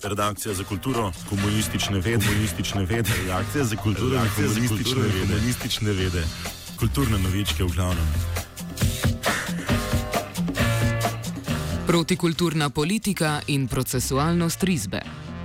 redakcija za kulturo, komunistične vede, redakcija za kulturo in komunistične vede, kulturne novičke v glavnem. Protikulturna politika in procesualnost risbe.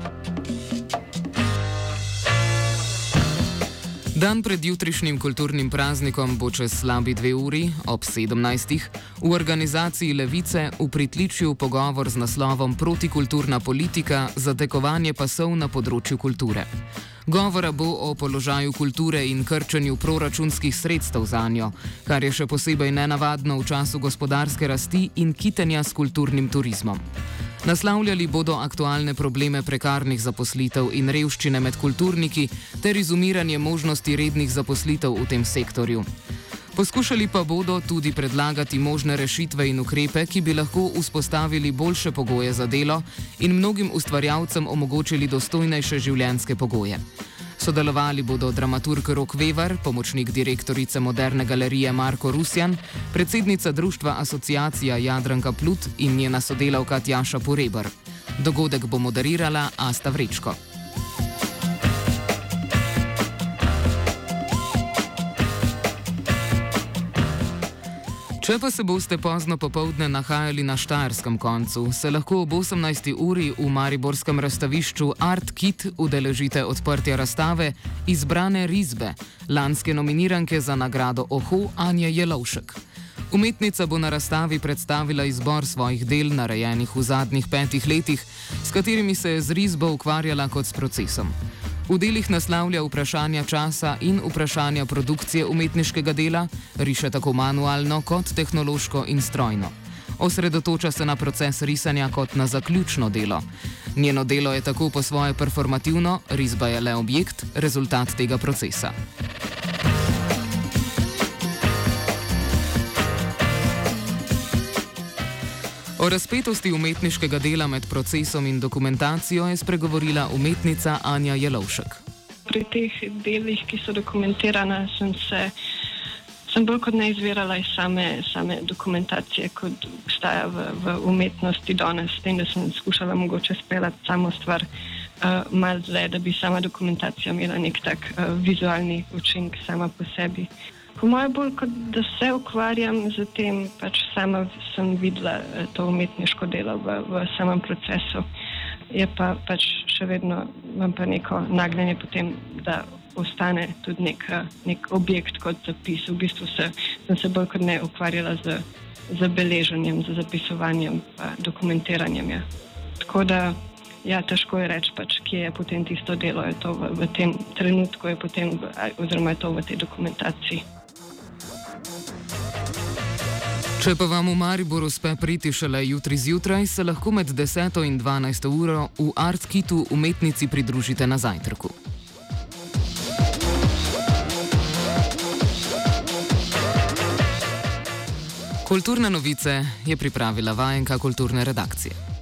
Dan pred jutrišnjim kulturnim praznikom bo čez slabi 2 uri, ob 17. v organizaciji Levice v pritličju pogovor z naslovom Protikulturna politika, zategovanje pasov na področju kulture. Govora bo o položaju kulture in krčenju proračunskih sredstev zanjo, kar je še posebej nenavadno v času gospodarske rasti in kitenja s kulturnim turizmom. Naslavljali bodo aktualne probleme prekarnih zaposlitev in revščine med kulturniki ter izumiranje možnosti rednih zaposlitev v tem sektorju. Poskušali pa bodo tudi predlagati možne rešitve in ukrepe, ki bi lahko vzpostavili boljše pogoje za delo in mnogim ustvarjalcem omogočili dostojnejše življenjske pogoje. Sodelovali bodo dramaturg Rok Vevar, pomočnik direktorice Moderne galerije Marko Rusjan, predsednica društva Asociacija Jadranka Plut in njena sodelavka Tjaša Porebar. Dogodek bo moderirala Asta Vrečko. Če pa se boste pozno popoldne nahajali na štajerskem koncu, se lahko ob 18. uri v mariborskem razstavišču Art Kit udeležite odprtja razstave Izbrane risbe, lanske nominiranke za nagrado Oho Anje Jelovšek. Umetnica bo na razstavi predstavila izbor svojih del, narejenih v zadnjih 5 letih, s katerimi se je z risbo ukvarjala kot s procesom. V delih naslavlja vprašanja časa in vprašanja produkcije umetniškega dela, riše tako manualno kot tehnološko in strojno. Osredotoča se na proces risanja kot na zaključno delo. Njeno delo je tako po svoje performativno, risba je le objekt, rezultat tega procesa. O razpetosti umetniškega dela med procesom in dokumentacijo je spregovorila umetnica Anja Jelovšek. Pri teh delih, ki so dokumentirana, sem bolj kot ne izvirala iz same dokumentacije, kot obstaja v umetnosti danes, s tem, da sem skušala mogoče speljati samo stvar malo dlje, da bi sama dokumentacija imela nek tak vizualni učinek sama po sebi. Po mojem bolj kot da se ukvarjam z tem, pač sama sem videla to umetniško delo v samem procesu. Je pa pač še vedno, imam pa neko nagnjenje potem, da ostane tudi nek objekt kot zapis. V bistvu sem se bolj kot ne ukvarjala z beleženjem, z zapisovanjem, dokumentiranjem. Ja. Tako da, ja, težko je reči, pač, kje je potem tisto delo, je to v tem trenutku, je potem, oziroma je to v tej dokumentaciji. Če pa vam v Maribor uspe priti šele jutri zjutraj, se lahko med 10. in 12. uro v Art Kitu umetnici pridružite na zajtrku. Kulturne novice je pripravila vajenka kulturne redakcije.